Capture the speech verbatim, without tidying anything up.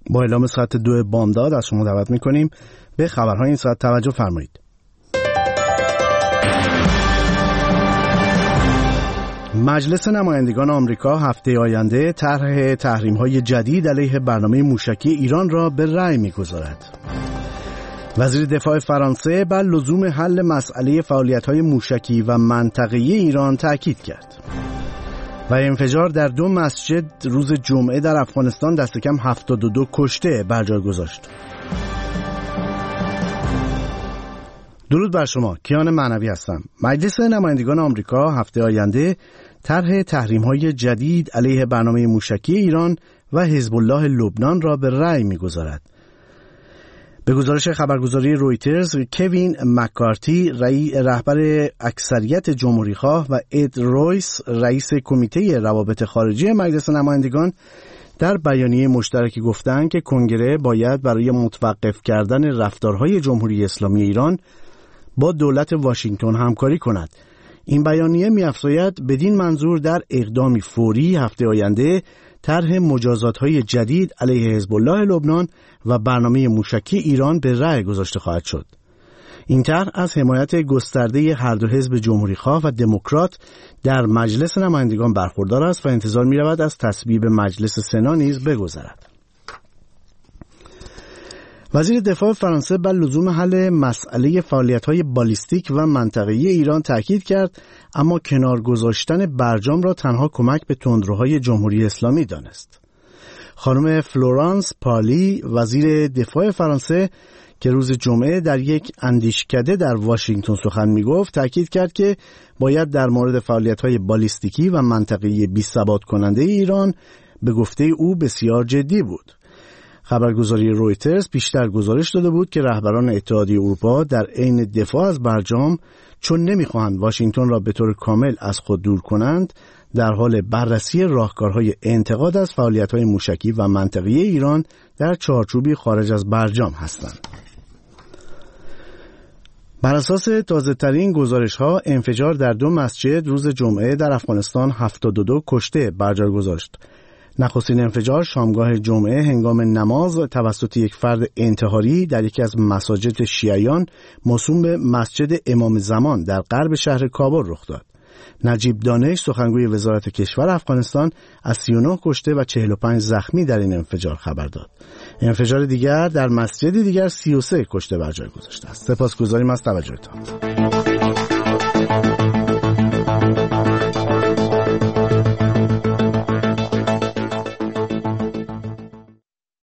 با اعلام ساعت دو بامداد از شما دعوت میکنیم به خبرهای این ساعت توجه فرمایید. مجلس نمایندگان آمریکا هفته آینده طرح تحریم‌های جدید علیه برنامه موشکی ایران را به رأی می‌گذارد. وزیر دفاع فرانسه بر لزوم حل مسئله فعالیت‌های موشکی و منطقه‌ای ایران تأکید کرد. و انفجار در دو مسجد روز جمعه در افغانستان دست کم هفتاد و دو کشته بر جای گذاشت. درود بر شما، کیان معنوی هستم. مجلس نمایندگان آمریکا هفته آینده طرح تحریم‌های جدید علیه برنامه موشکی ایران و حزب الله لبنان را به رأی می‌گذارد. به گزارش خبرگزاری رویترز، کوین مکارتی رهبر اکثریت جمهوری‌خواه و اد رویس رئیس کمیته روابط خارجی مجلس نمایندگان در بیانیه مشترکی گفتند که کنگره باید برای متوقف کردن رفتارهای جمهوری اسلامی ایران با دولت واشنگتن همکاری کند. این بیانیه می‌افزاید بدین منظور در اقدامی فوری هفته آینده طرح مجازات‌های جدید علیه حزب الله لبنان و برنامه موشکی ایران به رأی گذاشته خواهد شد. این طرح از حمایت گسترده هر دو حزب جمهوری‌خواه و دموکرات در مجلس نمایندگان برخوردار است و انتظار می‌رود از تصویب مجلس سنا نیز بگذرد. وزیر دفاع فرانسه بر لزوم حل مسئله فعالیت‌های بالیستیک و منطقه‌ای ایران تاکید کرد، اما کنار گذاشتن برجام را تنها کمک به تندروهای جمهوری اسلامی دانست. خانم فلورانس پالی وزیر دفاع فرانسه که روز جمعه در یک اندیشکده در واشنگتن سخن می‌گفت، تاکید کرد که باید در مورد فعالیت‌های بالیستیکی و منطقه‌ای بی‌ثبات کننده ایران به گفته او بسیار جدی بود. خبرگزاری رویترز بیشتر گزارش داده بود که رهبران اتحادیه اروپا در عین دفاع از برجام، چون نمی‌خواهند واشنگتن را به طور کامل از خود دور کنند، در حال بررسی راهکارهای انتقاد از فعالیت‌های موشکی و منطقه‌ای ایران در چارچوبی خارج از برجام هستند. بر اساس تازه‌ترین گزارش‌ها، انفجار در دو مسجد روز جمعه در افغانستان هفتاد و دو کشته بر جای گذاشت. نخستین انفجار شامگاه جمعه هنگام نماز توسط یک فرد انتحاری در یکی از مساجد شیعیان موسوم به مسجد امام زمان در غرب شهر کابل رخ داد. نجیب دانش سخنگوی وزارت کشور افغانستان از سی و نه کشته و چهل و پنج زخمی در این انفجار خبر داد. انفجار دیگر در مسجد دیگر سی و سه کشته بر جای گذاشته است. سپاسگزاریم از توجهتان.